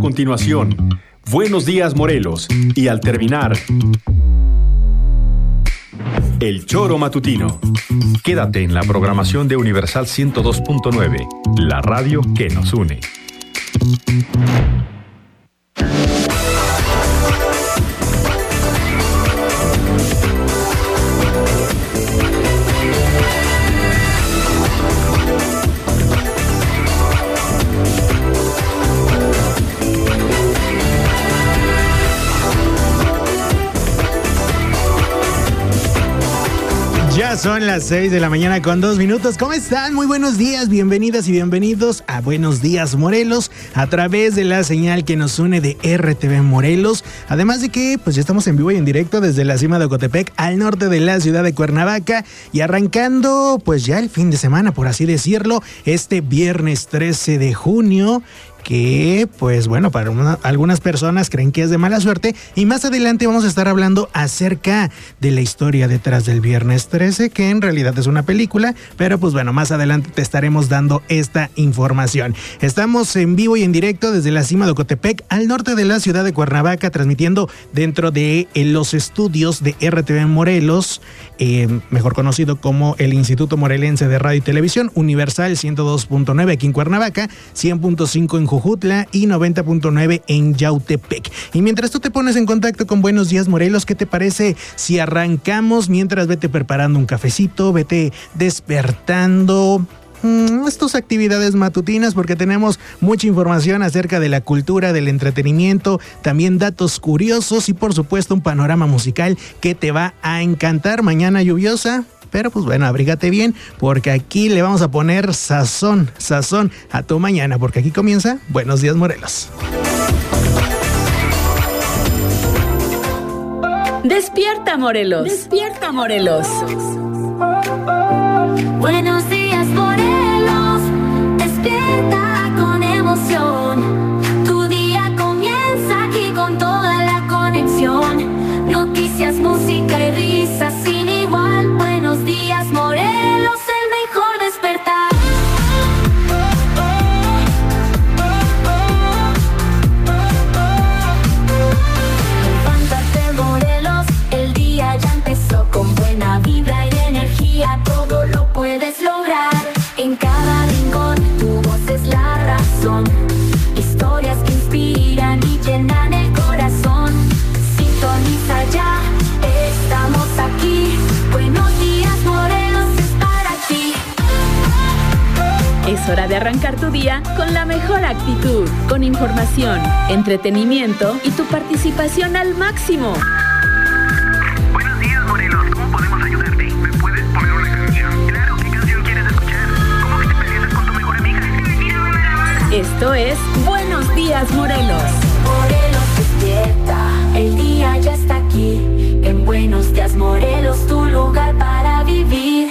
continuación, Buenos Días Morelos, y al terminar, El Choro Matutino. Quédate en la programación de Universal 102.9, la radio que nos une. Ya son las 6 de la mañana con 2 minutos. ¿Cómo están? Muy buenos días, bienvenidas y bienvenidos a Buenos Días Morelos a través de la señal que nos une de RTV Morelos. Además de que pues ya estamos en vivo y en directo desde la cima de Ocotepec al norte de la ciudad de Cuernavaca y arrancando pues ya el fin de semana, por así decirlo, este viernes 13 de junio. Que, pues bueno, para algunas personas creen que es de mala suerte. Y más adelante vamos a estar hablando acerca de la historia detrás del Viernes 13, que en realidad es una película. Pero pues bueno, más adelante te estaremos dando esta información. Estamos en vivo y en directo desde la cima de Ocotepec, al norte de la ciudad de Cuernavaca, transmitiendo dentro de los estudios de RTV Morelos, mejor conocido como el Instituto Morelense de Radio y Televisión, Universal 102.9 aquí en Cuernavaca, 100.5 en Jojutla y 90.9 en Yautepec. Y mientras tú te pones en contacto con Buenos Días Morelos, ¿qué te parece si arrancamos? Mientras vete preparando un cafecito, vete despertando tus actividades matutinas, porque tenemos mucha información acerca de la cultura, del entretenimiento, también datos curiosos y por supuesto un panorama musical que te va a encantar. Mañana lluviosa, pero pues bueno, abrígate bien, porque aquí le vamos a poner sazón a tu mañana, porque aquí comienza Buenos Días Morelos. Despierta Morelos. Despierta Morelos. Buenos días Morelos, despierta con emoción. Tu día comienza aquí con toda la conexión. Noticias, música y risas sin igual. Buenos días Morelos, el mejor despertar. Levántate Morelos, el día ya empezó con buena vibra y energía. Todo lo puedes lograr. En cada rincón tu voz es la razón. Historias que inspiran y llenan el corazón. Sintoniza ya, estamos aquí. Buenos días Morelos es para ti. Es hora de arrancar tu día con la mejor actitud, con información, entretenimiento y tu participación al máximo. Buenos días Morelos, ¿cómo podemos ayudarte? ¿Me puedes poner una canción? Claro, ¿qué canción quieres escuchar? ¿Cómo que te peleas con tu mejor amiga? Esto es Buenos Días Morelos. Morelos despierta, el día ya está aquí. En Buenos Días Morelos, tu lugar para vivir.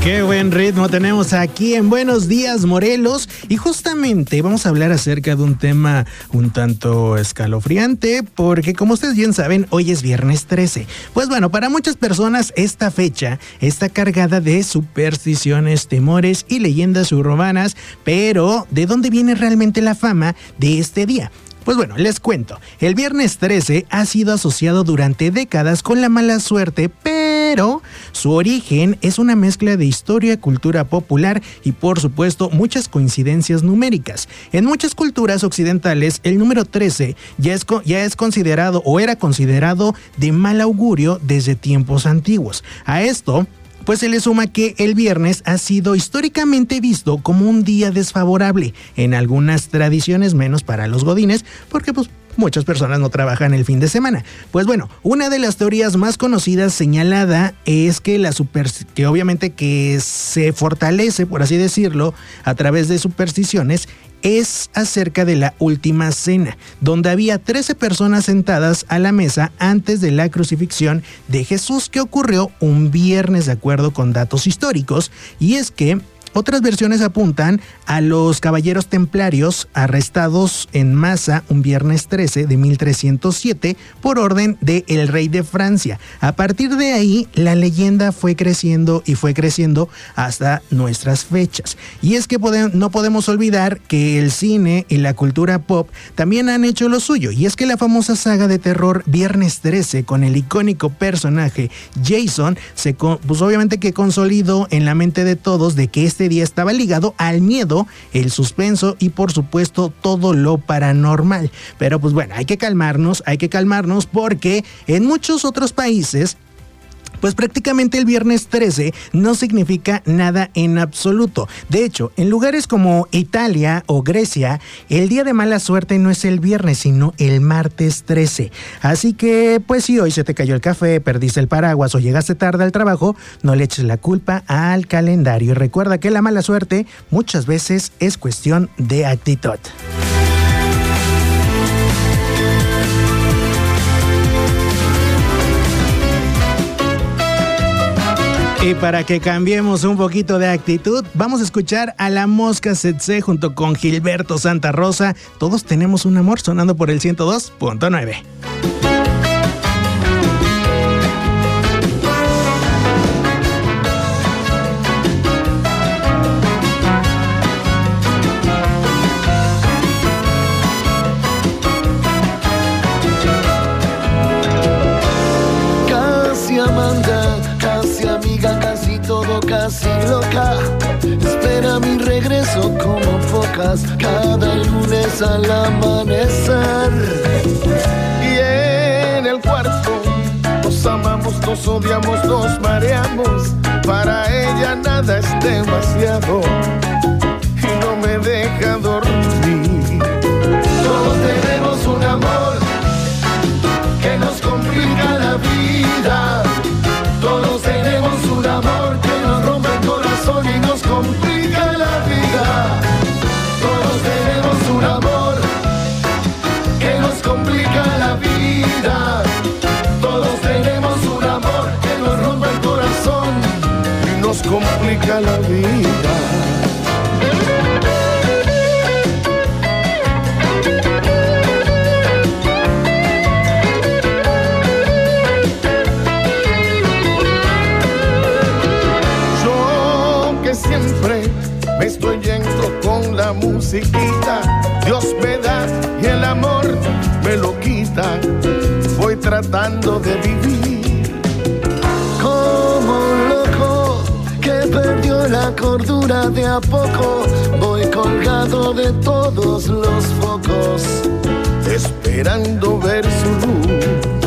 Qué buen ritmo tenemos aquí en Buenos Días, Morelos. Y justamente vamos a hablar acerca de un tema un tanto escalofriante, porque como ustedes bien saben, hoy es viernes 13. Pues bueno, para muchas personas esta fecha está cargada de supersticiones, temores y leyendas urbanas. Pero, ¿de dónde viene realmente la fama de este día? Pues bueno, les cuento. El viernes 13 ha sido asociado durante décadas con la mala suerte, pero su origen es una mezcla de historia, cultura popular y, por supuesto, muchas coincidencias numéricas. En muchas culturas occidentales, el número 13 ya es considerado o era considerado de mal augurio desde tiempos antiguos. A esto, pues se le suma que el viernes ha sido históricamente visto como un día desfavorable en algunas tradiciones, menos para los godines, porque pues muchas personas no trabajan el fin de semana. Pues bueno, una de las teorías más conocidas señalada es que que obviamente que se fortalece, por así decirlo, a través de supersticiones, es acerca de la última cena, donde había 13 personas sentadas a la mesa antes de la crucifixión de Jesús, que ocurrió un viernes de acuerdo con datos históricos. Y es que otras versiones apuntan a los caballeros templarios arrestados en masa un viernes 13 de 1307 por orden del rey de Francia. A partir de ahí, la leyenda fue creciendo hasta nuestras fechas. Y es que no podemos olvidar que el cine y la cultura pop también han hecho lo suyo. Y es que la famosa saga de terror Viernes 13, con el icónico personaje Jason, pues obviamente que consolidó en la mente de todos de que este día estaba ligado al miedo, el suspenso y por supuesto todo lo paranormal. Pero pues bueno, hay que calmarnos porque en muchos otros países pues prácticamente el viernes 13 no significa nada en absoluto. De hecho, en lugares como Italia o Grecia, el día de mala suerte no es el viernes, sino el martes 13. Así que, pues si hoy se te cayó el café, perdiste el paraguas o llegaste tarde al trabajo, no le eches la culpa al calendario. Y recuerda que la mala suerte muchas veces es cuestión de actitud. Y para que cambiemos un poquito de actitud, vamos a escuchar a La Mosca Tsetse junto con Gilberto Santa Rosa. Todos tenemos un amor, sonando por el 102.9. Casi loca, espera mi regreso como focas cada lunes al amanecer. Y en el cuarto nos amamos, nos odiamos, nos mareamos. Para ella nada es demasiado y no me deja dormir. Todos tenemos un amor que nos complica la vida. Todos tenemos un amor que nos rompe el corazón y nos complica la vida. Todos tenemos un amor que nos complica la vida. Todos tenemos un amor que nos rompe el corazón y nos complica la vida. Siempre me estoy yendo con la musiquita, Dios me da y el amor me lo quita. Voy tratando de vivir como un loco que perdió la cordura de a poco. Voy colgado de todos los focos, esperando ver su luz.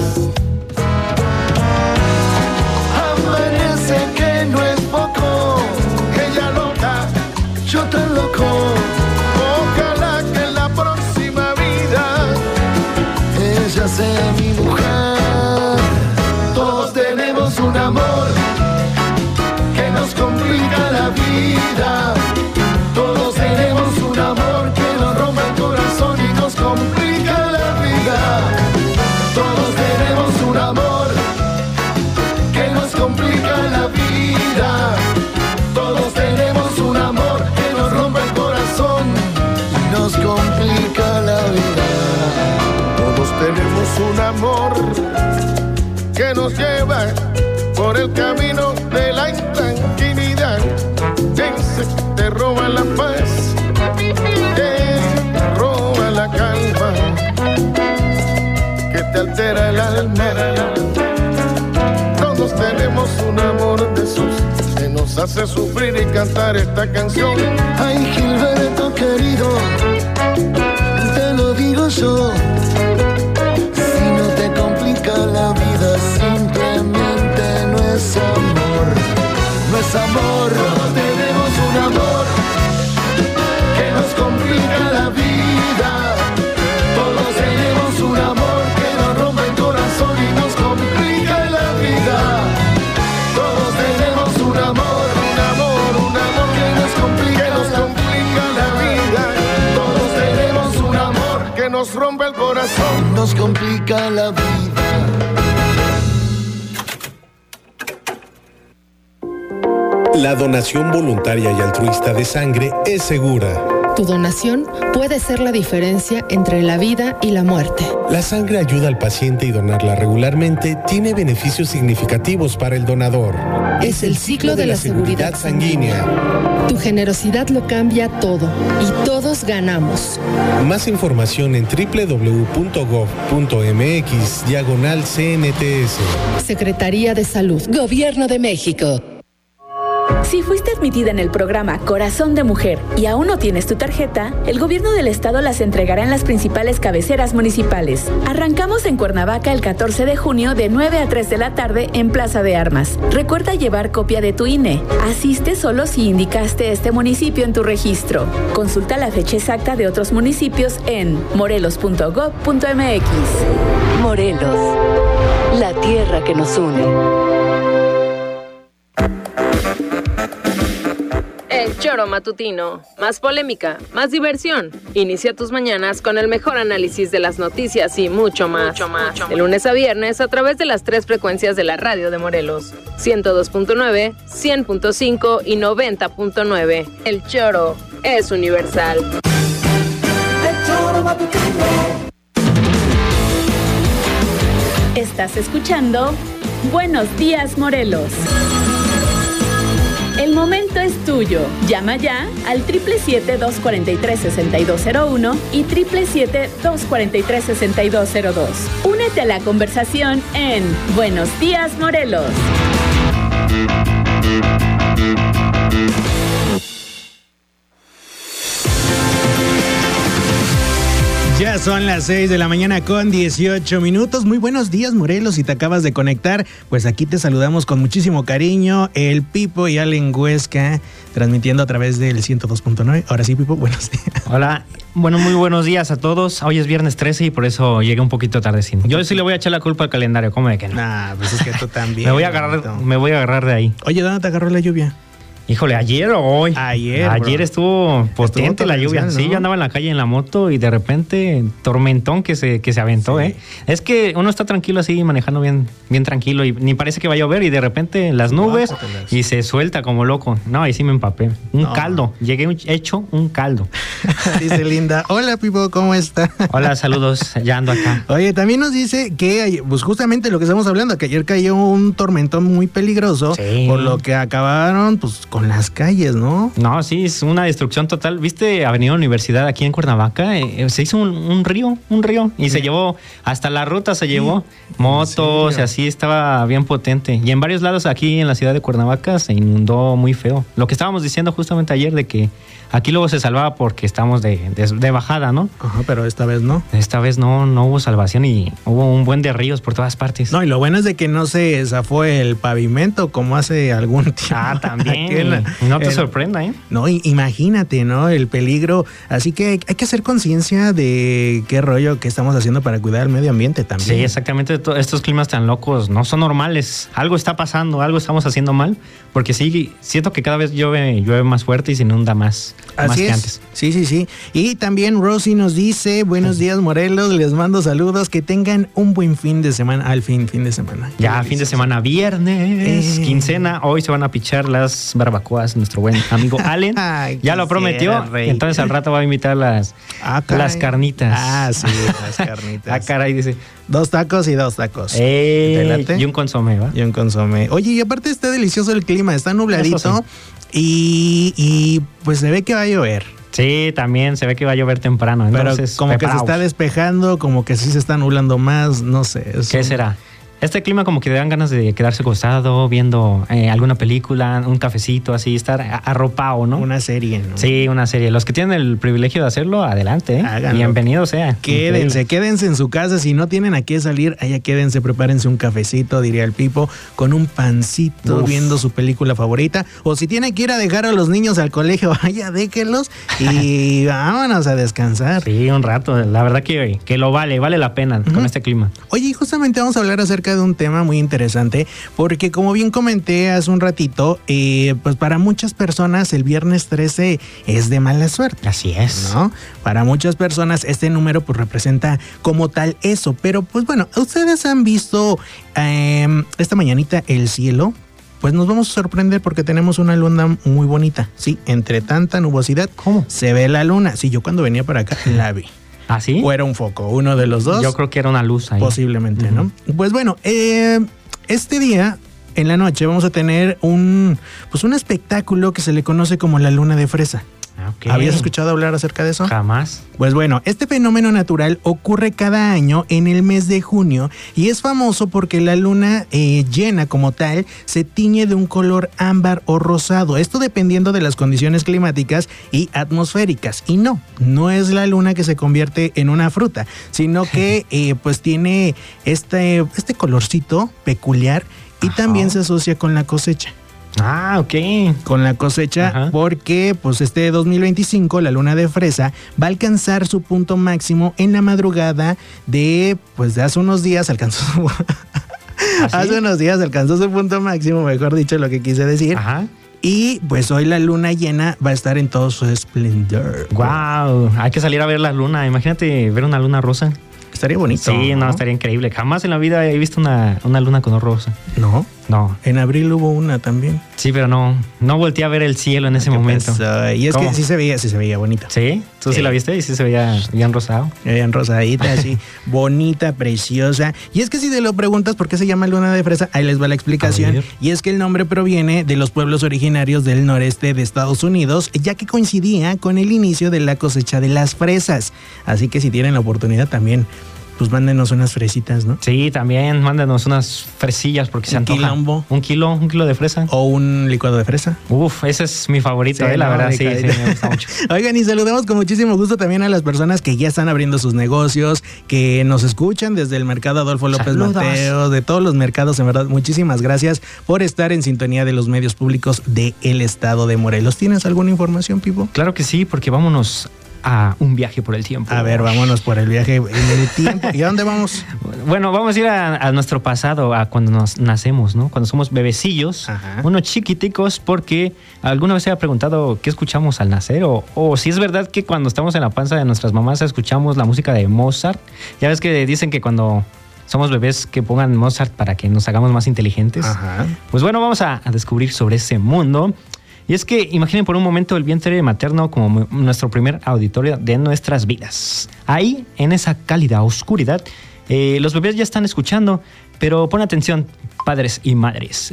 Amanece que no es poco, yo tan loco. Ojalá que en la próxima vida ella sea mi mujer. Todos tenemos un amor que nos complica la vida. Todos tenemos un amor que nos rompe el corazón y nos complica la vida. Todos tenemos camino de la intranquilidad. Ese te roba la paz, te roba la calma, que te altera el alma. Todos tenemos un amor de esos que nos hace sufrir y cantar esta canción. Ay, Gilberto querido, te lo digo yo. Si no te complica la vida, simplemente no es amor. No es amor. Todos tenemos un amor que nos complica la vida. Todos tenemos un amor que nos rompe el corazón y nos complica la vida. Todos tenemos un amor que nos complica la vida. Todos tenemos un amor que nos rompe el corazón, nos complica la vida. La donación voluntaria y altruista de sangre es segura. Tu donación puede ser la diferencia entre la vida y la muerte. La sangre ayuda al paciente y donarla regularmente tiene beneficios significativos para el donador. Es el ciclo de la seguridad sanguínea. Tu generosidad lo cambia todo y todos ganamos. Más información en www.gov.mx/CNTS. Secretaría de Salud, Gobierno de México. Si fuiste admitida en el programa Corazón de Mujer y aún no tienes tu tarjeta, el gobierno del estado las entregará en las principales cabeceras municipales. Arrancamos en Cuernavaca el 14 de junio de 9 a 3 de la tarde en Plaza de Armas. Recuerda llevar copia de tu INE. Asiste solo si indicaste este municipio en tu registro. Consulta la fecha exacta de otros municipios en morelos.gov.mx. Morelos, la tierra que nos une. El Choro Matutino. Más polémica, más diversión. Inicia tus mañanas con el mejor análisis de las noticias y mucho más. De lunes a viernes a través de las 3 frecuencias de la radio de Morelos. 102.9, 100.5 y 90.9. El Choro es universal. El Choro Matutino. Estás escuchando Buenos Días, Morelos. El momento es tuyo. Llama ya al 777-243-6201 y 777-243-6202. Únete a la conversación en Buenos Días, Morelos. Ya son las 6 de la mañana con 18 minutos. Muy buenos días, Morelos. Si te acabas de conectar, pues aquí te saludamos con muchísimo cariño. El Pipo y Allen Huesca, transmitiendo a través del 102.9. Ahora sí, Pipo, buenos días. Hola. Bueno, muy buenos días a todos. Hoy es viernes 13 y por eso llegué un poquito tardecito. Yo sí le voy a echar la culpa al calendario. ¿Cómo de que no? Nah, pues es que tú también. me voy a agarrar de ahí. Oye, ¿dónde te agarró la lluvia? Híjole, ¿ayer o hoy? Ayer estuvo potente la lluvia. ¿No? Sí, yo andaba en la calle en la moto y de repente tormentón que se aventó, sí. Es que uno está tranquilo así, manejando bien tranquilo y ni parece que va a llover y de repente las nubes y se suelta como loco. No, ahí sí me empapé. Caldo. Llegué hecho un caldo. Dice Linda, hola Pipo, ¿cómo está? Hola, saludos, ya ando acá. Oye, también nos dice que, pues justamente lo que estamos hablando, que ayer cayó un tormentón muy peligroso, sí. Por lo que acabaron, pues, con las calles, ¿no? No, sí, es una destrucción total. ¿Viste Avenida Universidad aquí en Cuernavaca? Se hizo un río, y sí. Se llevó, hasta la ruta se llevó, motos, y así estaba bien potente. Y en varios lados aquí en la ciudad de Cuernavaca se inundó muy feo. Lo que estábamos diciendo justamente ayer de que aquí luego se salvaba porque estamos de bajada, ¿no? Ajá, pero esta vez no. Esta vez no hubo salvación y hubo un buen de ríos por todas partes. No, y lo bueno es de que no se zafó el pavimento como hace algún tiempo. Ah, también. No te sorprenda, ¿eh? No, imagínate, ¿no? El peligro. Así que hay que hacer conciencia de qué rollo que estamos haciendo para cuidar el medio ambiente también. Sí, exactamente. Estos climas tan locos no son normales. Algo está pasando, algo estamos haciendo mal. Porque sí, siento que cada vez llueve más fuerte y se inunda más. Así es. Antes. Sí. Y también Rosy nos dice, buenos días Morelos, les mando saludos, que tengan un buen fin de semana, al fin de semana. Ya, fin de semana, viernes, quincena, hoy se van a pichar las barbacoas, nuestro buen amigo Allen. Ya lo prometió, entonces al rato va a invitar las carnitas. Sí, las carnitas. Caray, dice. 2 tacos y 2 tacos. Y un consomé, ¿va? Y un consomé. Oye, y aparte está delicioso el clima, está nubladito y pues se ve que va a llover. Sí, también se ve que va a llover temprano. Entonces, pero como que se está despejando, como que sí se está nublando más, no sé. ¿Qué será? Este clima como que dan ganas de quedarse acostado, viendo alguna película, un cafecito, así, estar arropado, ¿no? Una serie, ¿no? Sí, una serie. Los que tienen el privilegio de hacerlo, adelante, ¿eh? Háganlo. Bienvenido sea. Quédense en su casa. Si no tienen a qué salir, allá quédense, prepárense un cafecito, diría el Pipo, con un pancito, viendo su película favorita. O si tienen que ir a dejar a los niños al colegio, vaya, déjenlos y vámonos a descansar. Sí, un rato. La verdad que lo vale la pena con este clima. Oye, justamente vamos a hablar acerca de un tema muy interesante, porque como bien comenté hace un ratito, pues para muchas personas el viernes 13 es de mala suerte. Así es, ¿no? Para muchas personas este número pues representa como tal eso, pero pues bueno, ustedes han visto esta mañanita el cielo. Pues nos vamos a sorprender porque tenemos una luna muy bonita, sí, entre tanta nubosidad. ¿Cómo? Se ve la luna. Sí, yo cuando venía para acá la vi. ¿Ah, sí? ¿O era un foco? Uno de los dos. Yo creo que era una luz ahí. Posiblemente, ¿no? Pues bueno, este día, en la noche, vamos a tener un espectáculo que se le conoce como la luna de fresa. Okay. ¿Habías escuchado hablar acerca de eso? Jamás. Pues bueno, este fenómeno natural ocurre cada año en el mes de junio y es famoso porque la luna llena como tal se tiñe de un color ámbar o rosado. Esto dependiendo de las condiciones climáticas y atmosféricas. Y no es la luna que se convierte en una fruta, sino que pues tiene este colorcito peculiar y también se asocia con la cosecha. Ah, ok. Con la cosecha, porque pues este 2025 la luna de fresa va a alcanzar su punto máximo en la madrugada de hace unos días alcanzó su hace unos días alcanzó su punto máximo, mejor dicho, lo que quise decir. Ajá. Y pues hoy la luna llena va a estar en todo su esplendor. Wow, hay que salir a ver la luna. Imagínate ver una luna rosa. Estaría bonito. Sí, no, estaría increíble. Jamás en la vida he visto una luna color rosa. ¿No? No. En abril hubo una también. Sí, pero no volteé a ver el cielo en ese momento. Y es que sí se veía bonita. ¿Sí? ¿Tú sí la viste? Y sí se veía bien rosado. Bien rosadita, así, bonita, preciosa. Y es que si te lo preguntas por qué se llama luna de fresa, ahí les va la explicación. Y es que el nombre proviene de los pueblos originarios del noreste de Estados Unidos, ya que coincidía con el inicio de la cosecha de las fresas. Así que si tienen la oportunidad también, pues mándenos unas fresitas, ¿no? Sí, también mándenos unas fresillas porque se antoja. Un kilo de fresa. O un licuado de fresa. Uf, ese es mi favorito, la verdad, sí, me gusta mucho. Oigan, y saludamos con muchísimo gusto también a las personas que ya están abriendo sus negocios, que nos escuchan desde el mercado Adolfo López Mateos, de todos los mercados, en verdad, muchísimas gracias por estar en sintonía de los medios públicos del estado de Morelos. ¿Tienes alguna información, Pipo? Claro que sí, porque vámonos a un viaje por el tiempo. A ver, vámonos por el viaje en el tiempo. ¿Y a dónde vamos? Bueno, vamos a ir a nuestro pasado, a cuando nos nacemos, ¿no? Cuando somos bebecillos, unos chiquiticos, porque alguna vez se ha preguntado qué escuchamos al nacer o si es verdad que cuando estamos en la panza de nuestras mamás escuchamos la música de Mozart. Ya ves que dicen que cuando somos bebés que pongan Mozart para que nos hagamos más inteligentes. Pues bueno, vamos a descubrir sobre ese mundo. Y es que imaginen por un momento el vientre materno como nuestro primer auditorio de nuestras vidas. Ahí, en esa cálida oscuridad, los bebés ya están escuchando, pero pon atención, padres y madres.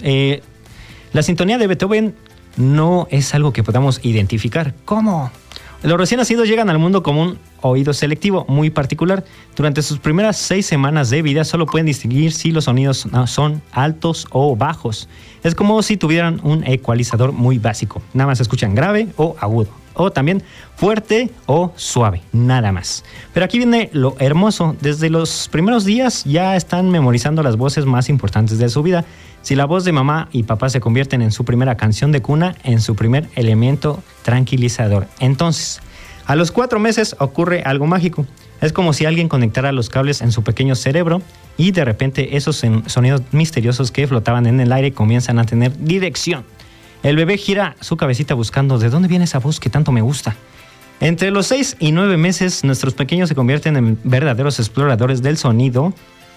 La sintonía de Beethoven no es algo que podamos identificar. ¿Cómo? Los recién nacidos llegan al mundo con un oído selectivo muy particular. Durante sus primeras 6 semanas de vida solo pueden distinguir si los sonidos son altos o bajos. Es como si tuvieran un ecualizador muy básico. Nada más escuchan grave o agudo. O también fuerte o suave. Nada más. Pero aquí viene lo hermoso. Desde los primeros días ya están memorizando las voces más importantes de su vida. Si la voz de mamá y papá se convierten en su primera canción de cuna, en su primer elemento tranquilizador. Entonces, a los 4 meses ocurre algo mágico. Es como si alguien conectara los cables en su pequeño cerebro y de repente esos sonidos misteriosos que flotaban en el aire comienzan a tener dirección. El bebé gira su cabecita buscando de dónde viene esa voz que tanto me gusta. Entre los 6 y 9 meses, nuestros pequeños se convierten en verdaderos exploradores del sonido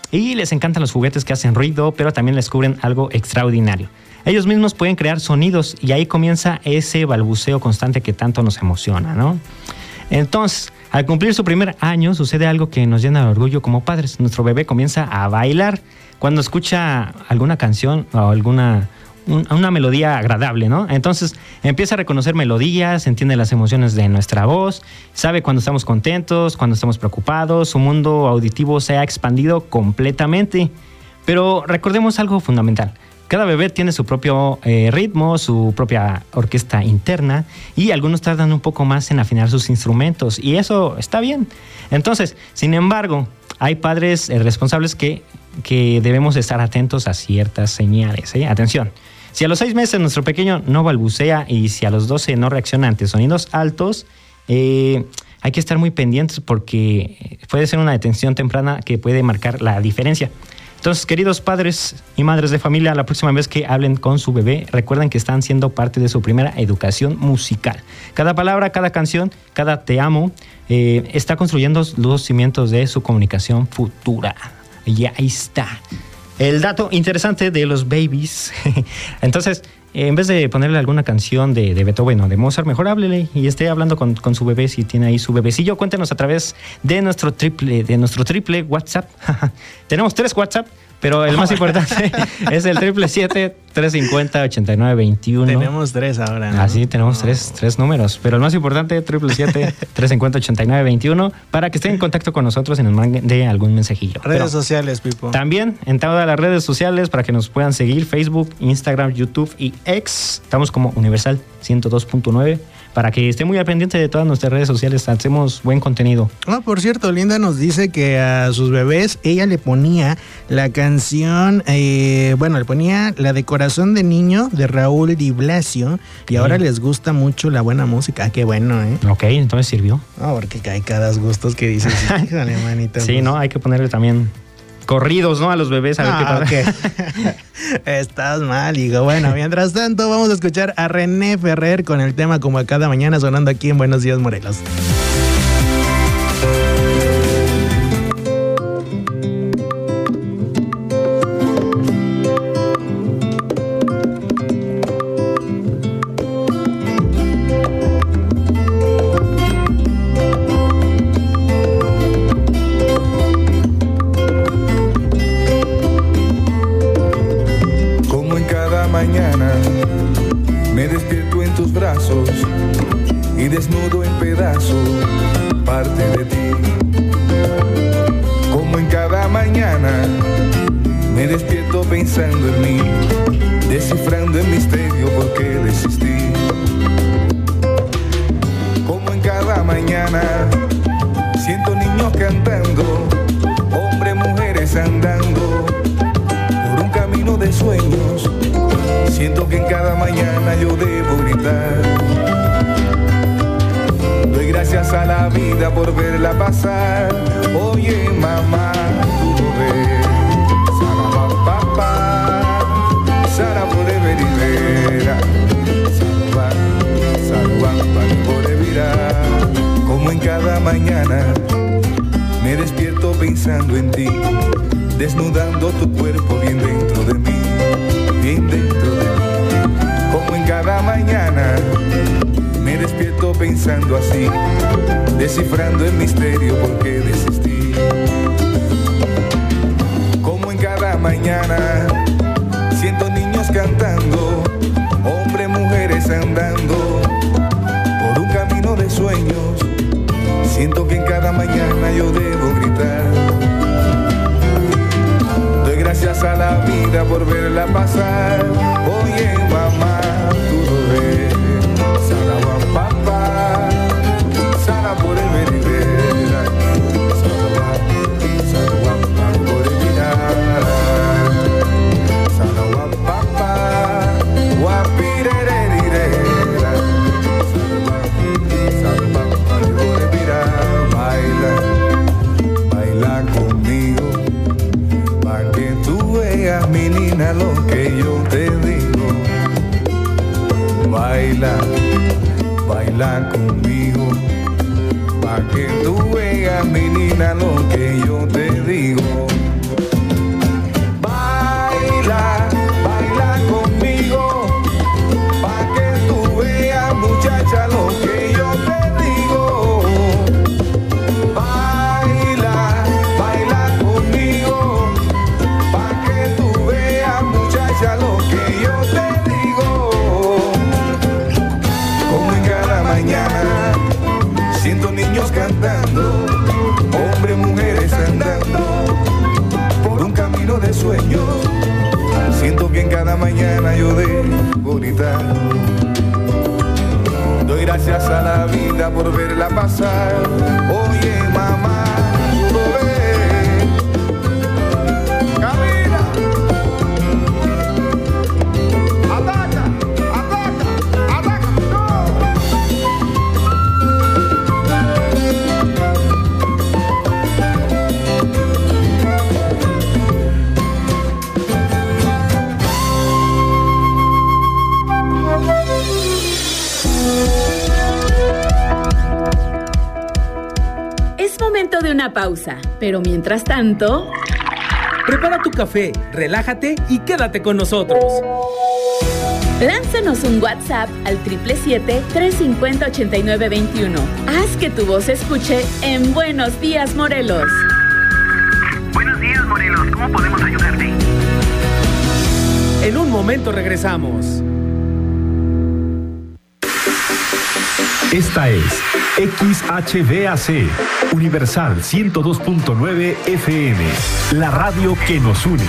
y les encantan los juguetes que hacen ruido, pero también descubren algo extraordinario. Ellos mismos pueden crear sonidos y ahí comienza ese balbuceo constante que tanto nos emociona, ¿no? Entonces, al cumplir su primer año, sucede algo que nos llena de orgullo como padres. Nuestro bebé comienza a bailar cuando escucha alguna canción o una melodía agradable, ¿no? Entonces empieza a reconocer melodías, entiende las emociones de nuestra voz, sabe cuando estamos contentos, cuando estamos preocupados, su mundo auditivo se ha expandido completamente. Pero recordemos algo fundamental. Cada bebé tiene su propio ritmo, su propia orquesta interna y algunos tardan un poco más en afinar sus instrumentos y eso está bien. Entonces, sin embargo, hay padres responsables que debemos estar atentos a ciertas señales. Atención, si a los 6 meses nuestro pequeño no balbucea y si a los 12 no reacciona ante sonidos altos, hay que estar muy pendientes porque puede ser una detención temprana que puede marcar la diferencia. Entonces, queridos padres y madres de familia, la próxima vez que hablen con su bebé, recuerden que están siendo parte de su primera educación musical. Cada palabra, cada canción, cada te amo, está construyendo los cimientos de su comunicación futura. Y ahí está. El dato interesante de los babies. Entonces, en vez de ponerle alguna canción de Beethoven o de Mozart, mejor háblele y esté hablando con su bebé si tiene ahí su bebecillo. Cuéntenos a través de nuestro triple WhatsApp. Tenemos 3 WhatsApp, pero el más importante es el 777-350-8921. Tenemos 3 ahora, ¿no? Así tenemos tres números, pero el más importante 777-350-8921 para que estén en contacto con nosotros y nos manden algún mensajillo. Redes sociales, Pipo. También en todas las redes sociales para que nos puedan seguir: Facebook, Instagram, YouTube y X. Estamos como Universal 102.9 para que esté muy al pendiente de todas nuestras redes sociales. Hacemos buen contenido. Por cierto, Linda nos dice que a sus bebés ella le ponía la canción, le ponía la de Corazón de Niño de Raúl Di Blasio y ahora les gusta mucho la buena música. Qué bueno, ¿eh? Ok, entonces sirvió. Porque hay cada gustos que dices, híjole, manita. Sí, ¿no? Hay que ponerle también corridos, ¿no? A los bebés, a ver qué pasa. Okay. Estás mal, hijo. Bueno, mientras tanto, vamos a escuchar a René Ferrer con el tema Como a Cada Mañana, sonando aquí en Buenos Días, Morelos. Y desnudo en pedazos parte de ti. Como en cada mañana me despierto pensando en mí, descifrando el misterio por qué desistí. Como en cada mañana siento niños cantando, hombres, mujeres andando por un camino de sueños. Siento que en cada mañana yo debo gritar. Doy gracias a la vida por verla pasar. Oye, mamá, tú lo ves. Sara, papá, Sara, puede ver y ver. Salva, puede mirar. Como en cada mañana me despierto pensando en ti, desnudando tu cuerpo bien dentro de mí, bien dentro de mí. Como en cada mañana me despierto pensando así, descifrando el misterio por qué desistí. Como en cada mañana siento niños cantando, hombres, mujeres andando por un camino de sueños. Siento que en cada mañana yo debo gritar. Doy gracias a la vida por verla pasar. Oye, mamá, tú lo ves. Sara, papá, Sara, por el ver y ver. Sara, por el mirar. Sara, papá, guapirererirera. Sara, por el mirar. Baila, baila conmigo, pa' que tú veas, mi niña, lo que yo te digo. Baila, baila conmigo, pa' que tú veas, mi niña, lo que yo te digo. Gracias a la vida por verla pasar. Oye, mamá, lo ves. Camina. Ataca, ataca, ataca. Es momento de una pausa, pero mientras tanto... Prepara tu café, relájate y quédate con nosotros. Lánzanos un WhatsApp al 777-350-8921. Haz que tu voz se escuche en Buenos Días, Morelos. Buenos días, Morelos. ¿Cómo podemos ayudarte? En un momento regresamos. Esta es XHVAC, Universal 102.9 FM, la radio que nos une.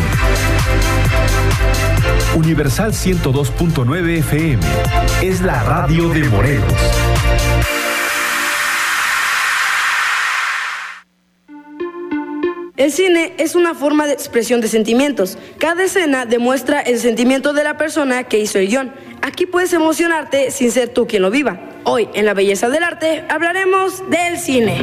Universal 102.9 FM es la radio de Morelos. El cine es una forma de expresión de sentimientos. Cada escena demuestra el sentimiento de la persona que hizo el guión. Aquí puedes emocionarte sin ser tú quien lo viva. Hoy, en La Belleza del Arte, hablaremos del cine.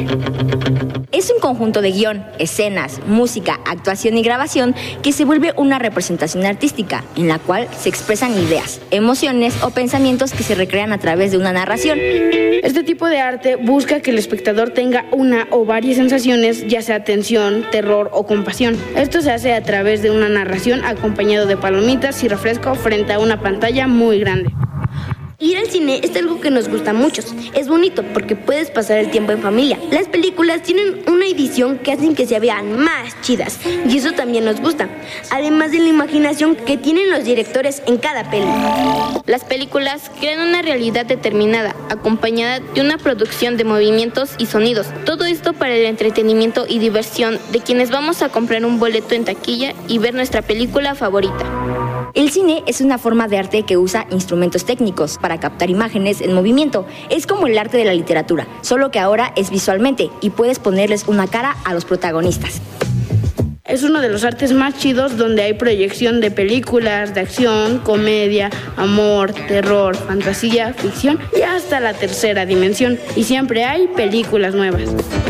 Es un conjunto de guión, escenas, música, actuación y grabación que se vuelve una representación artística, en la cual se expresan ideas, emociones o pensamientos que se recrean a través de una narración. Este tipo de arte busca que el espectador tenga una o varias sensaciones, ya sea tensión, terror o compasión. Esto se hace a través de una narración acompañado de palomitas y refresco frente a una pantalla muy grande. Ir al cine es algo que nos gusta a muchos. Es bonito porque puedes pasar el tiempo en familia. Las películas tienen una edición que hacen que se vean más chidas y eso también nos gusta. Además de la imaginación que tienen los directores en cada peli. Las películas crean una realidad determinada, acompañada de una producción de movimientos y sonidos. Todo esto para el entretenimiento y diversión de quienes vamos a comprar un boleto en taquilla y ver nuestra película favorita. El cine es una forma de arte que usa instrumentos técnicos para captar imágenes en movimiento. Es como el arte de la literatura, solo que ahora es visualmente y puedes ponerles una cara a los protagonistas. Es uno de los artes más chidos donde hay proyección de películas, de acción, comedia, amor, terror, fantasía, ficción y hasta la tercera dimensión. Y siempre hay películas nuevas.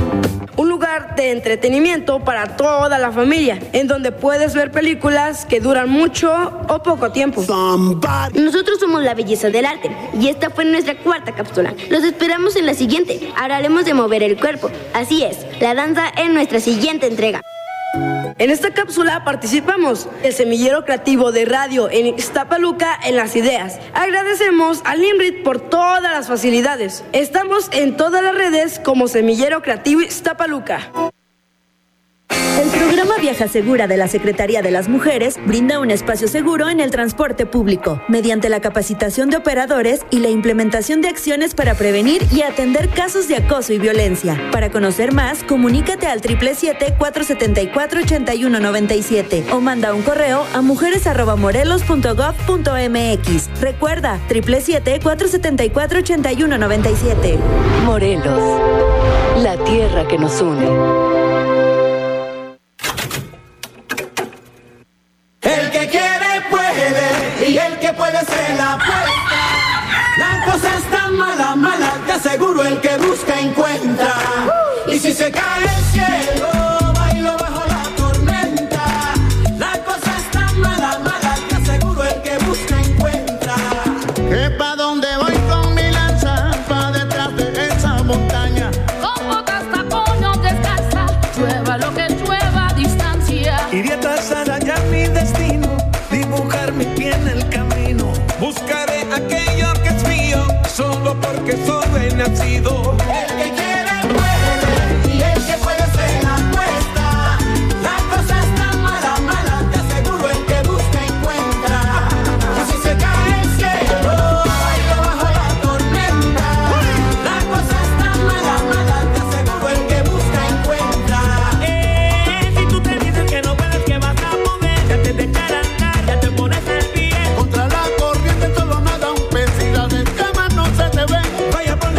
Un lugar de entretenimiento para toda la familia, en donde puedes ver películas que duran mucho o poco tiempo. Nosotros somos La Belleza del Arte y esta fue nuestra cuarta cápsula. Los esperamos en la siguiente. Hablaremos de mover el cuerpo. Así es, la danza en nuestra siguiente entrega. En esta cápsula participamos el Semillero Creativo de Radio en Iztapaluca en Las Ideas. Agradecemos al INRIT por todas las facilidades. Estamos en todas las redes como Semillero Creativo Iztapaluca. El programa Viaja Segura de la Secretaría de las Mujeres brinda un espacio seguro en el transporte público, mediante la capacitación de operadores y la implementación de acciones para prevenir y atender casos de acoso y violencia. Para conocer más, comunícate al 777-474-8197 o manda un correo a mujeres@morelos.gov.mx. Recuerda, 777-474-8197. Morelos, la tierra que nos une. El que quiere puede y el que puede se la apuesta. La cosa es tan mala, mala, te aseguro el que busca encuentra. Y si se cae el cielo, bailo bajo la tormenta. La cosa es tan mala, mala, te aseguro el que busca encuentra. Que pa' donde voy con mi lanza, pa' detrás de esa montaña. Con pocas tapones descansa, llueva lo que llueva a distancia. Iré a trazar allá mi destino, dibujar mi pie en el camino. Buscaré aquello que es mío, solo porque soy nacido. El que quiere puede y el que puede se la apuesta. La cosa es tan mala, mala, te aseguro el que busca encuentra. Y si se cae el cielo, bailo bajo la tormenta. La cosa es tan mala, mala, te aseguro el que busca encuentra. Si tú te dices que no puedes, que vas a poder, ya te dejan andar, ya te pones el pie. Contra la corriente solo nada un pez y las escamas no se te ven. Vaya por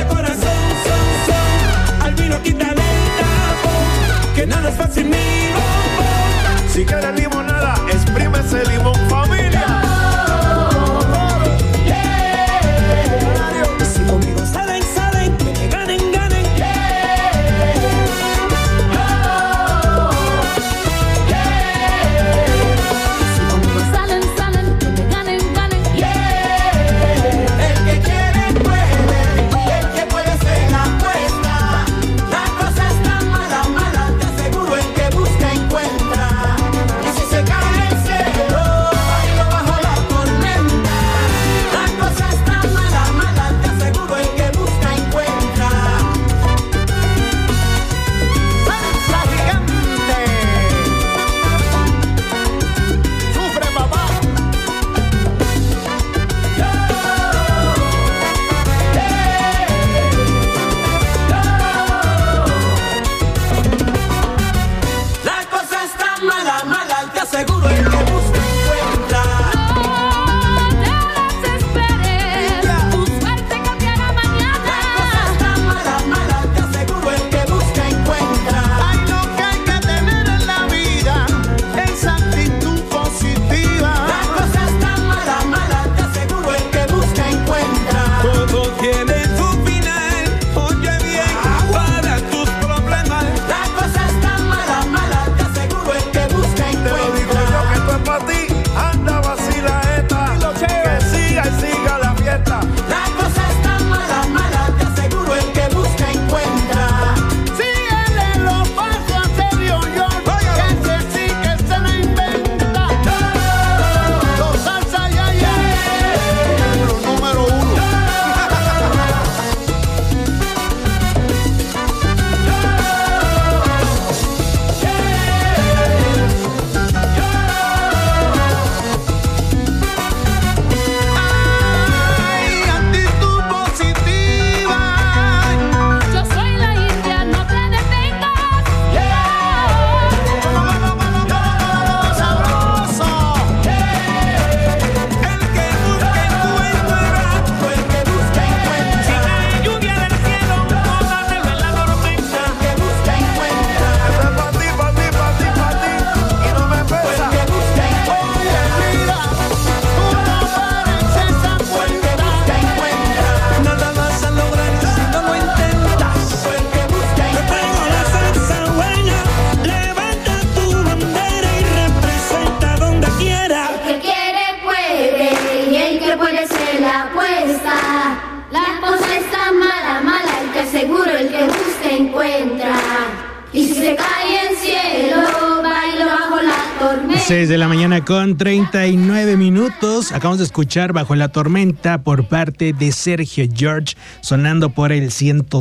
la apuesta. La cosa está mala, mala, el que seguro, el que busca encuentra. Y si se cae el cielo, bailo bajo la tormenta. 6 de la mañana con 39 minutos. Acabamos de escuchar Bajo la Tormenta por parte de Sergio George, sonando por el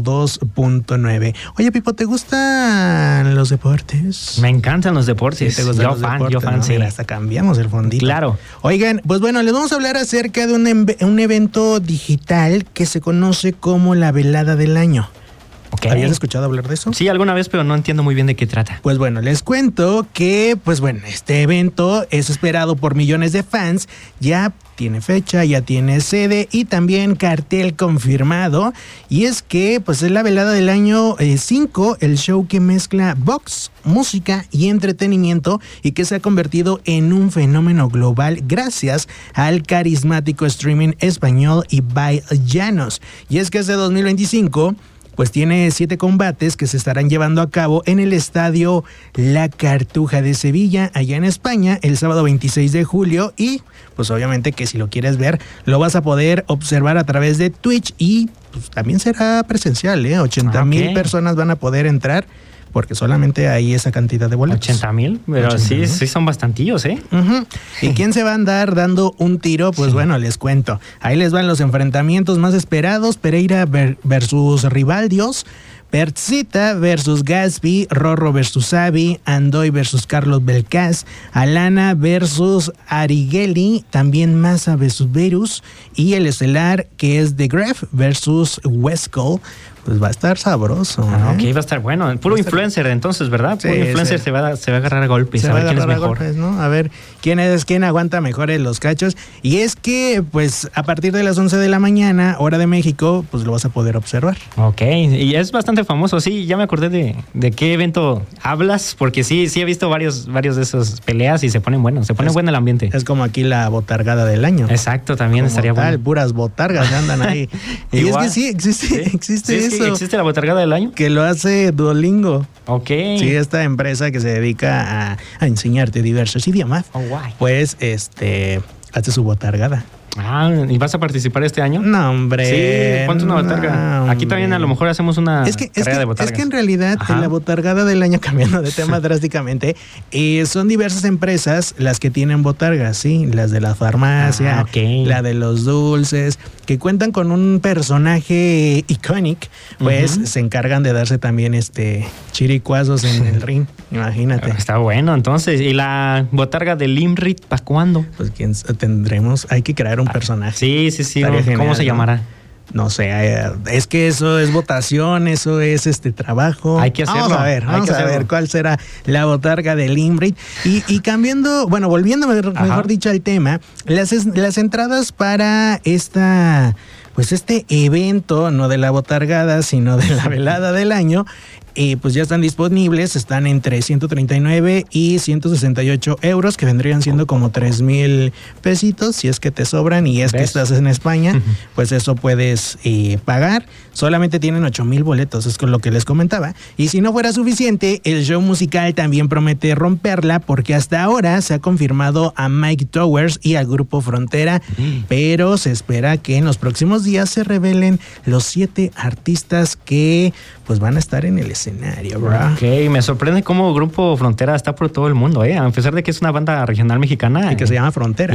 102.9. Oye, Pipo, ¿te gustan los deportes? Me encantan los deportes. Sí, yo fan, sí. Mira, hasta cambiamos el fondito. Claro. Oigan, pues bueno, les vamos a hablar acerca de un evento digital que se conoce como la Velada del Año. Okay. ¿Habías escuchado hablar de eso? Sí, alguna vez, pero no entiendo muy bien de qué trata. Pues bueno, les cuento que, pues bueno, este evento es esperado por millones de fans. Ya tiene fecha, ya tiene sede y también cartel confirmado. Y es que, pues es la Velada del Año 5, el show que mezcla box, música y entretenimiento y que se ha convertido en un fenómeno global gracias al carismático streaming español Ibai Llanos. Y es que este 2025... pues tiene 7 combates que se estarán llevando a cabo en el estadio La Cartuja de Sevilla, allá en España, el sábado 26 de julio. Y pues obviamente que si lo quieres ver, lo vas a poder observar a través de Twitch y pues también será presencial, 80,000 personas van a poder entrar. Porque solamente hay esa cantidad de boletos. 80,000, pero 80,000. Sí son bastantillos, ¿eh? Uh-huh. ¿Y quién se va a andar dando un tiro? Pues bueno, les cuento. Ahí les van los enfrentamientos más esperados. Pereira versus Rivaldios, Pertzita versus Gatsby, Rorro versus Avi, Andoy versus Carlos Belcás, Alana versus Arigeli, también Massa versus Verus, y el estelar que es The Gref versus Westcall. Pues va a estar sabroso. Ok, va a estar bueno. Puro influencer entonces, ¿verdad? Puro influencer se va a agarrar a golpes. A ver quién es mejor. Golpes, ¿no? A ver quién aguanta mejor los cachos. Y es que, pues, a partir de las 11 de la mañana, hora de México, pues lo vas a poder observar. Ok, y es bastante famoso. Sí, ya me acordé de qué evento hablas, porque sí he visto varios de esos peleas y se ponen buenos. Se pone bueno el ambiente. Es como aquí la botargada del año. Exacto, también como estaría bueno. Puras botargas andan ahí. Y es que sí, existe eso. ¿Existe la botargada del año? Que lo hace Duolingo. Ok. Sí, esta empresa que se dedica a enseñarte diversos idiomas. Oh, guay. Pues, hace su botargada. Ah, ¿y vas a participar este año? No, hombre. Sí, ponte una botarga. No, aquí también a lo mejor hacemos una carrera de botargas. Es que en realidad la botargada del año, cambiando de tema drásticamente, son diversas empresas las que tienen botargas, ¿sí? Las de la farmacia, la de los dulces, que cuentan con un personaje icónico, pues se encargan de darse también chiricuazos en el ring, imagínate. Está bueno, entonces. ¿Y la botarga de Limrit para cuándo? Pues quién tendremos, hay que crear un personaje. Sí. ¿Cómo se llamará? No sé, es que eso es votación, eso es trabajo. Hay que hacerlo. Vamos a ver cuál será la botarga de Limrit. Y cambiando, volviendo mejor dicho al tema, las entradas para este evento, no de la botargada, sino de la velada del año, pues ya están disponibles, están entre 139 y 168 euros, que vendrían siendo como 3,000 pesitos, si es que te sobran y es que estás en España, pues eso puedes pagar. Solamente tienen 8,000 boletos, es con lo que les comentaba. Y si no fuera suficiente, el show musical también promete romperla, porque hasta ahora se ha confirmado a Mike Towers y al grupo Frontera, pero se espera que en los próximos días se revelen los 7 artistas que pues van a estar en el escenario, bro. Ok, me sorprende cómo Grupo Frontera está por todo el mundo, a pesar de que es una banda regional mexicana. Y que se llama Frontera.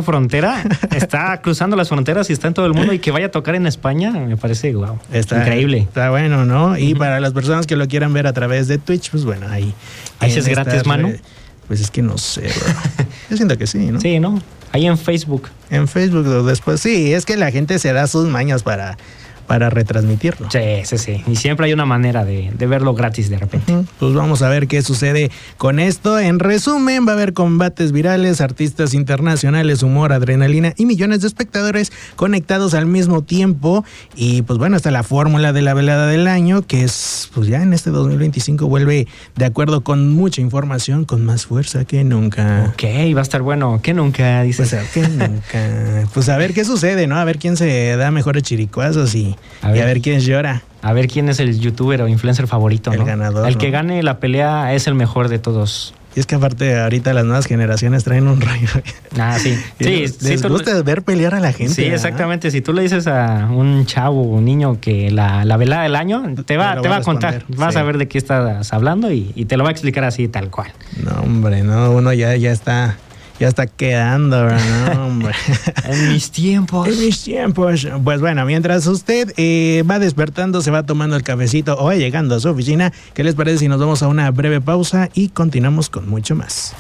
Está cruzando las fronteras y está en todo el mundo, y que vaya a tocar en España, me parece, wow, increíble. Está bueno, ¿no? Y para las personas que lo quieran ver a través de Twitch, pues bueno, ahí es gratis, mano. Pues es que no sé, bro. Yo siento que sí, ¿no? Sí, ¿no? Ahí en Facebook. En Facebook después, sí, es que la gente se da sus mañas para retransmitirlo. Sí. Y siempre hay una manera de verlo gratis de repente. Pues vamos a ver qué sucede con esto. En resumen, va a haber combates virales, artistas internacionales, humor, adrenalina y millones de espectadores conectados al mismo tiempo. Y pues bueno, está la fórmula de la velada del año, que es, pues ya en este 2025 vuelve, de acuerdo con mucha información, con más fuerza que nunca. Ok, va a estar bueno, que nunca, dices. Pues que nunca. Pues a ver qué sucede, ¿no? A ver quién se da mejores chiricuazos y a ver quién llora. A ver quién es el youtuber o influencer favorito, ¿no? El ganador. El que gane la pelea es el mejor de todos. Y es que aparte ahorita las nuevas generaciones traen un rollo. Ah, sí. Sí, les gusta ver pelear a la gente. Sí, exactamente. Si tú le dices a un chavo, un niño que la velada del año, te va a contar. Vas a ver de qué estás hablando y te lo va a explicar así, tal cual. No, hombre, no, uno ya está quedando, ¿no, hombre? En mis tiempos. Pues bueno, mientras usted va despertando, se va tomando el cafecito o va llegando a su oficina, ¿qué les parece si nos vamos a una breve pausa y continuamos con mucho más?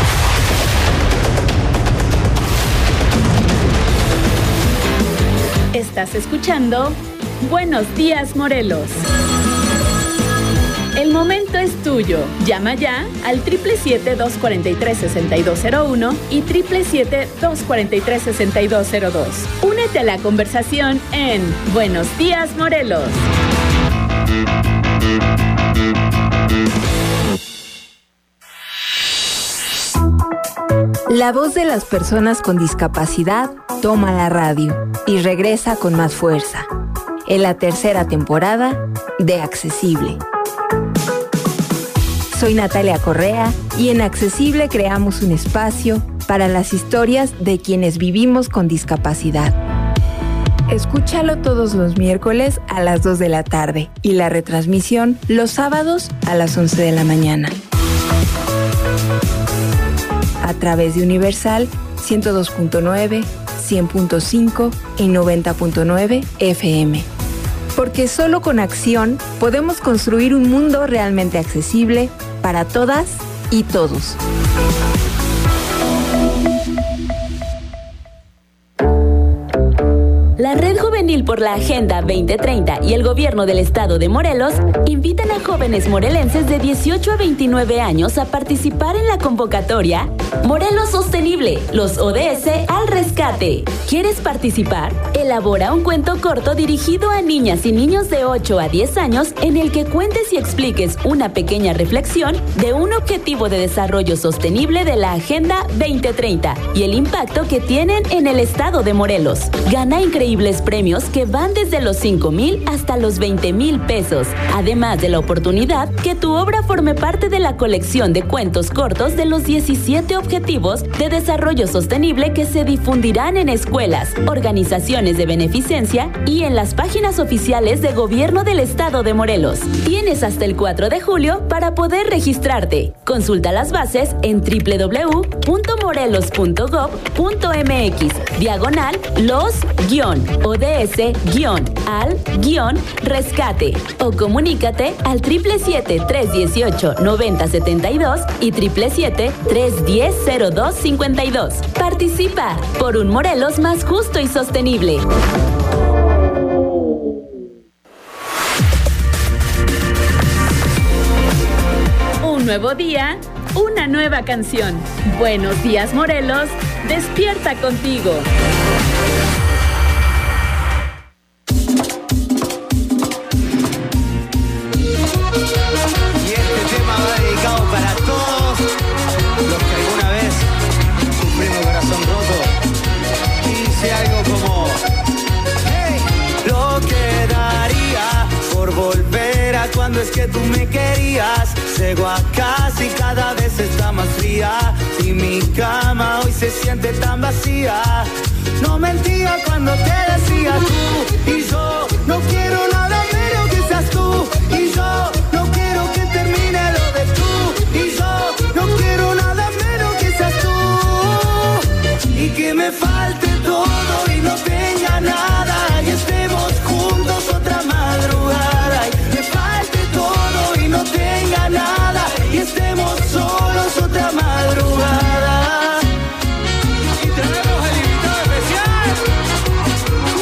Estás escuchando Buenos Días, Morelos. El momento es tuyo. Llama ya al 777-243-6201 y 777-243-6202. Únete a la conversación en Buenos Días, Morelos. La voz de las personas con discapacidad toma la radio y regresa con más fuerza. En la tercera temporada de Accesible. Soy Natalia Correa y en Accesible creamos un espacio para las historias de quienes vivimos con discapacidad. Escúchalo todos los miércoles a las 2 de la tarde y la retransmisión los sábados a las 11 de la mañana. A través de Universal 102.9, 100.5 y 90.9 FM. Porque solo con acción podemos construir un mundo realmente accesible para todas y todos. La Red Juvenil por la Agenda 2030 y el Gobierno del Estado de Morelos invitan a jóvenes morelenses de 18 a 29 años a participar en la convocatoria Morelos Sostenible, los ODS al rescate. ¿Quieres participar? Elabora un cuento corto dirigido a niñas y niños de 8 a 10 años en el que cuentes y expliques una pequeña reflexión de un objetivo de desarrollo sostenible de la Agenda 2030 y el impacto que tienen en el Estado de Morelos. Gana increíbles premios que van desde los 5,000 hasta los 20,000 pesos, además de la oportunidad que tu obra forme parte de la colección de cuentos cortos de los 17 objetivos de desarrollo sostenible que se difundirán en escuelas, organizaciones de beneficencia y en las páginas oficiales de Gobierno del Estado de Morelos. Tienes hasta el 4 de julio para poder registrarte. Consulta las bases en www.morelos.gov.mx/los-ODS-al-rescate o comunícate al 777-318-9072 y 777-310-0252. Participa por un Morelos más justo y sostenible. Un nuevo día, una nueva canción. Buenos días, Morelos. Despierta contigo. Y este tema va dedicado para todos los que alguna vez sufrimos corazón roto. Dice algo como: hey, lo que daría por volver a cuando es que tú me querías. Llego a casa y cada vez está más fría y mi cama hoy se siente tan vacía. No mentía cuando te decía tú y yo no quiero nada menos que seas tú y yo no quiero que termine lo de tú y yo no quiero nada menos que seas tú y que me falte todo y no tenga nada y estemos juntos otra madrugada y me falte todo y no tenga nada y estemos solos otra madrugada y tenemos el invitado especial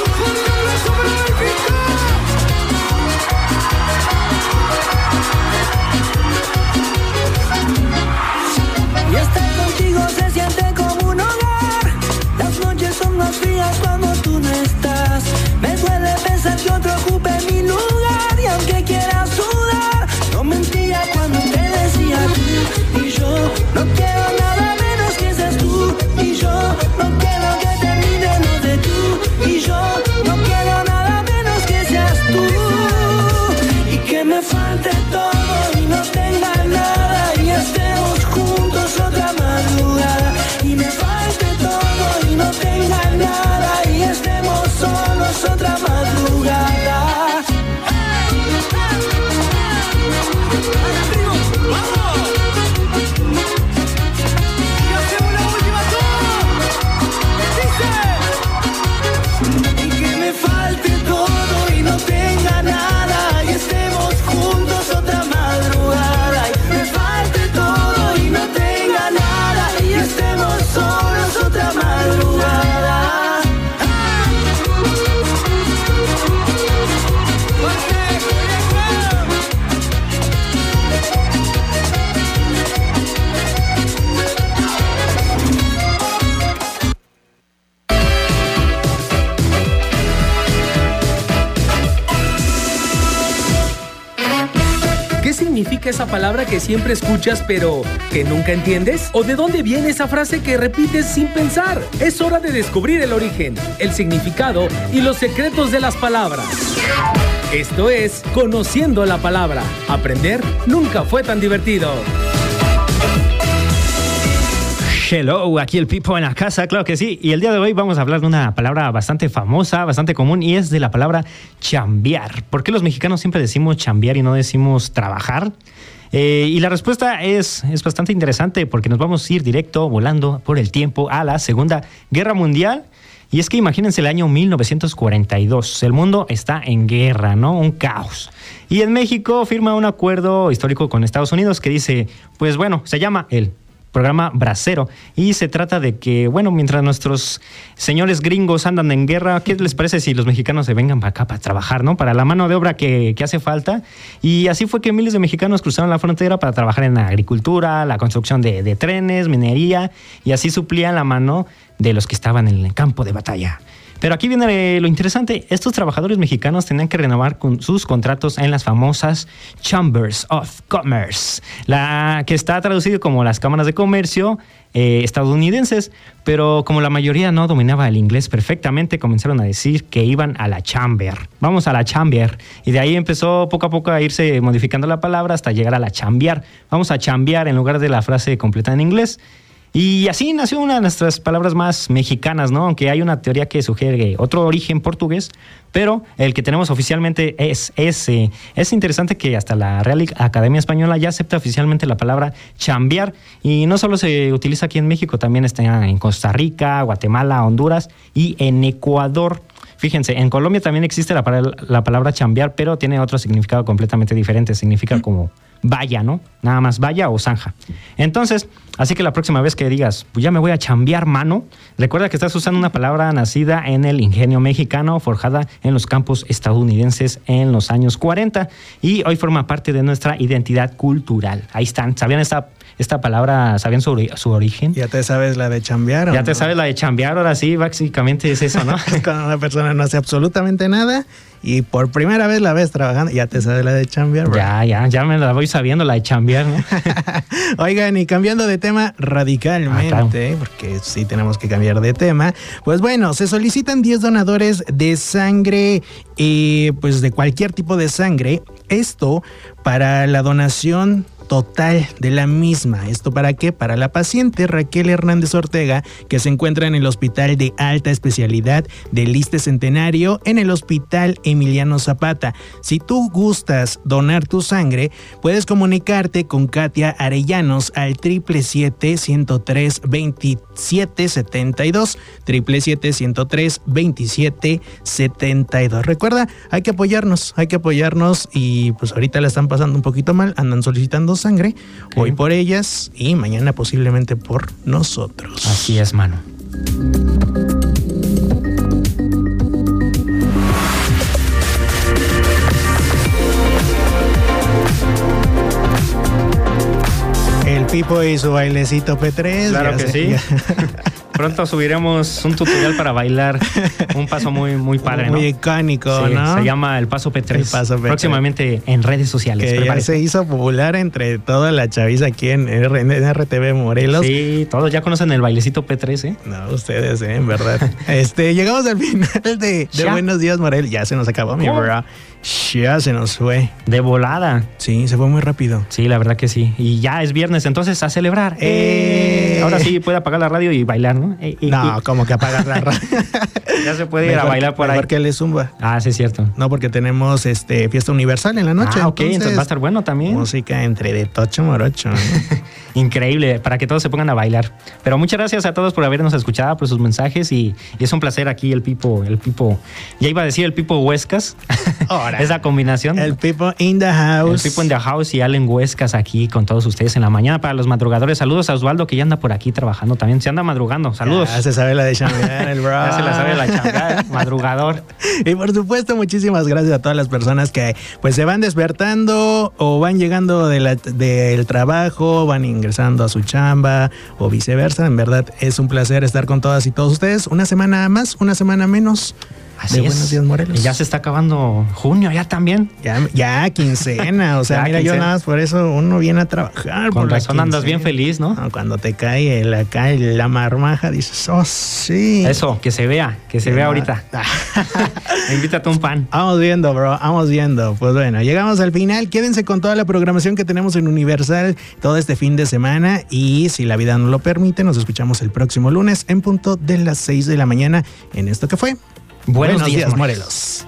significa esa palabra que siempre escuchas pero que nunca entiendes? ¿O de dónde viene esa frase que repites sin pensar? Es hora de descubrir el origen, el significado y los secretos de las palabras. Esto es Conociendo la Palabra. Aprender nunca fue tan divertido. Hello, aquí el Pipo en la casa, claro que sí. Y el día de hoy vamos a hablar de una palabra bastante famosa, bastante común, y es de la palabra chambear. ¿Por qué los mexicanos siempre decimos chambear y no decimos trabajar? Y la respuesta es bastante interesante, porque nos vamos a ir directo, volando por el tiempo, a la Segunda Guerra Mundial. Y es que imagínense el año 1942, el mundo está en guerra, ¿no? Un caos. Y en México firma un acuerdo histórico con Estados Unidos que dice, pues bueno, se llama el Programa Bracero, y se trata de que, bueno, mientras nuestros señores gringos andan en guerra, ¿qué les parece si los mexicanos se vengan para acá para trabajar, ¿no? Para la mano de obra que hace falta. Y así fue que miles de mexicanos cruzaron la frontera para trabajar en la agricultura, la construcción de trenes, minería, y así suplían la mano de los que estaban en el campo de batalla. Pero aquí viene lo interesante. Estos trabajadores mexicanos tenían que renovar con sus contratos en las famosas Chambers of Commerce, la que está traducido como las cámaras de comercio estadounidenses. Pero como la mayoría no dominaba el inglés perfectamente, comenzaron a decir que iban a la chamber. Vamos a la chamber. Y de ahí empezó poco a poco a irse modificando la palabra hasta llegar a la chambear. Vamos a chambear en lugar de la frase completa en inglés. Y así nació una de nuestras palabras más mexicanas, ¿no? Aunque hay una teoría que sugiere otro origen portugués, pero el que tenemos oficialmente es ese. Es interesante que hasta la Real Academia Española ya acepta oficialmente la palabra chambear, y no solo se utiliza aquí en México, también está en Costa Rica, Guatemala, Honduras y en Ecuador. Fíjense, en Colombia también existe la palabra chambear, pero tiene otro significado completamente diferente. Significa como vaya, ¿no? Nada más vaya o zanja. Entonces, así que la próxima vez que digas, pues ya me voy a chambear, mano, recuerda que estás usando una palabra nacida en el ingenio mexicano, forjada en los campos estadounidenses en los años 40, y hoy forma parte de nuestra identidad cultural. Ahí están. ¿Sabían esta palabra? ¿Sabían su origen? ¿Ya te sabes la de chambear? ¿Ya te sabes la de chambear? Ahora sí, básicamente es eso, ¿no? Es cuando una persona no hace absolutamente nada y por primera vez la ves trabajando, ya te sabes la de chambear, bro. Ya me la voy sabiendo, la de chambear, ¿no? Oigan, y cambiando de tema radicalmente, porque sí tenemos que cambiar de tema, pues bueno, se solicitan 10 donadores de sangre, pues de cualquier tipo de sangre, esto para la donación total de la misma. ¿Esto para qué? Para la paciente Raquel Hernández Ortega, que se encuentra en el Hospital de Alta Especialidad del ISSSTE Centenario, en el Hospital Emiliano Zapata. Si tú gustas donar tu sangre, puedes comunicarte con Katia Arellanos al 777-103-2772, 777-103-2772. Recuerda, hay que apoyarnos, y pues ahorita la están pasando un poquito mal, andan solicitando sangre, hoy por ellas y mañana posiblemente por nosotros. Así es, mano. El Pipo y su bailecito P3. Claro que sí. Pronto subiremos un tutorial para bailar un paso muy padre, ¿no? Muy icónico, sí, ¿no? Se llama el paso P3. El paso P3. Próximamente en redes sociales. Que ya se hizo popular entre toda la chaviza aquí en RTV Morelos. Sí, todos ya conocen el bailecito P3, ¿eh? No, ustedes, en verdad. Llegamos al final de Buenos Días, Morelos. Ya se nos acabó, mi bro. Ya se nos fue. De volada. Sí, se fue muy rápido. Sí, la verdad que sí. Y ya es viernes, entonces a celebrar. Ahora sí puede apagar la radio y bailar, ¿no? No, como que apagar la radio. Ya se puede ir a bailar por ahí. Porque le zumba. Ah, sí, es cierto. No, porque tenemos fiesta universal en la noche. Ah, ok, entonces va a estar bueno también. Música entre de tocho morocho. Increíble, para que todos se pongan a bailar. Pero muchas gracias a todos por habernos escuchado, por sus mensajes, y es un placer aquí el Pipo, ya iba a decir el Pipo Huescas. Esa combinación. El Pipo in the house. El Pipo in the house y Allen Huescas aquí con todos ustedes en la mañana. Para los madrugadores, saludos a Osvaldo, que ya anda por aquí trabajando también. Se anda madrugando. Saludos. Ya se sabe la de chambear, el bro. Ya se la sabe la chambear, madrugador. Y por supuesto, muchísimas gracias a todas las personas que pues se van despertando o van llegando del trabajo, van ingresando a su chamba o viceversa. En verdad es un placer estar con todas y todos ustedes. Una semana más, una semana menos. Así de es. Buenos Días Morelos. Y ya se está acabando junio, ya también. Ya quincena, o sea, mira, yo nada más por eso uno viene a trabajar. Con por razón andas bien feliz, ¿no? Cuando te cae la marmaja, dices, oh, sí. Eso, que se vea ahorita. Invítate un pan. Vamos viendo, bro, vamos viendo. Pues bueno, llegamos al final. Quédense con toda la programación que tenemos en Universal todo este fin de semana y si la vida nos lo permite, nos escuchamos el próximo lunes en punto de las 6 de la mañana en esto que fue Buenos días, Morelos.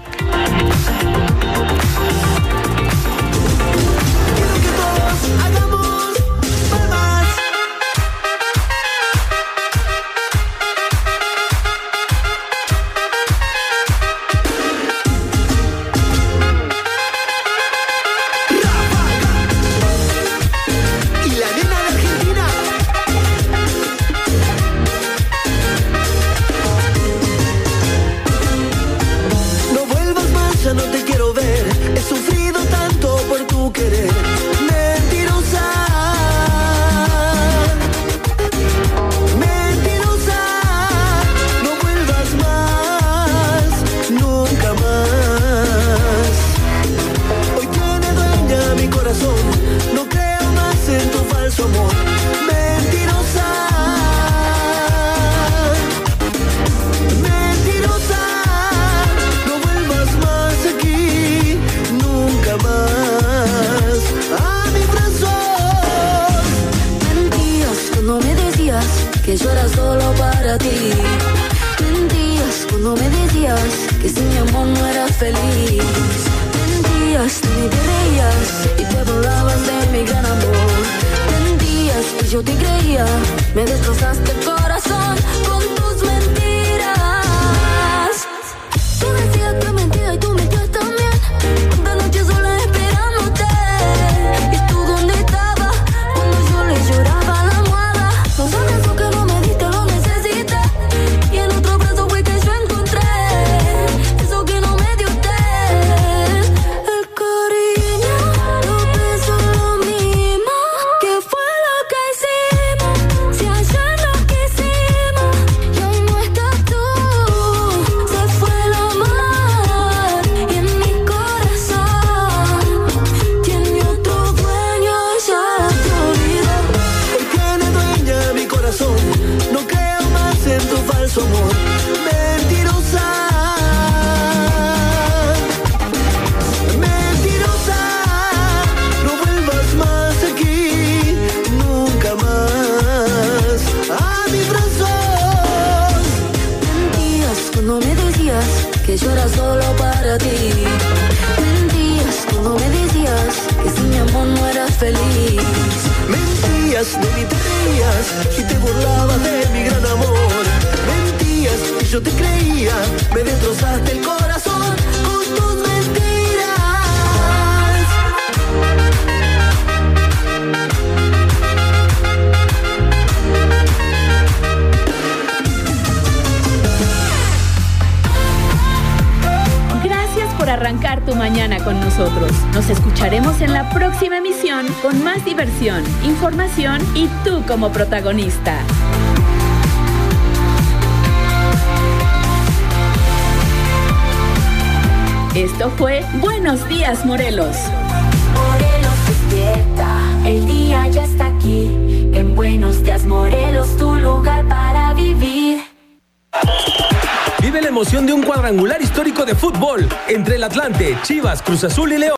Que yo era solo para ti. Mentías cuando me decías que sin mi amor no eras feliz. Mentías, de mí te reías y te burlabas de mi gran amor. Mentías y yo te creía, me destrozaste el corazón con tus mentiras. Tú decías que mentía y tú mentías también. Cuántas noches sola esperándote. ¿Y tú dónde estabas cuando yo le lloraba la almohada? No sabes lo que no me diste, lo necesité. Y en otro brazo fue que yo encontré eso que no me dio usted. El cariño, los besos, lo mismo. ¿Qué fue lo que hicimos? Si ayer lo quisimos y hoy no estás tú. Se fue el amor y en mi corazón tiene otro dueño, ya te olvidó. Hoy tiene dueña mi corazón, no creo más en tu falso amor. Mentirosa, mentirosa, no vuelvas más aquí, nunca más a mis brazos. Mentías cuando me decías que yo era solo para ti. Mentías cuando me decías que sin mi amor no eras feliz. Mentías, de mí te reías y te burlabas de mi gran amor. Mentías y yo te creía, me destrozaste el corazón con tus mentiras. Gracias por arrancar tu mañana con nosotros. Nos escucharemos en la próxima emisión con más diversión, información y tú como protagonista. Esto fue Buenos Días, Morelos. Morelos despierta, el día ya está aquí. En Buenos Días, Morelos, tu lugar para vivir. Vive la emoción de un cuadrangular histórico de fútbol entre el Atlante, Chivas, Cruz Azul y León.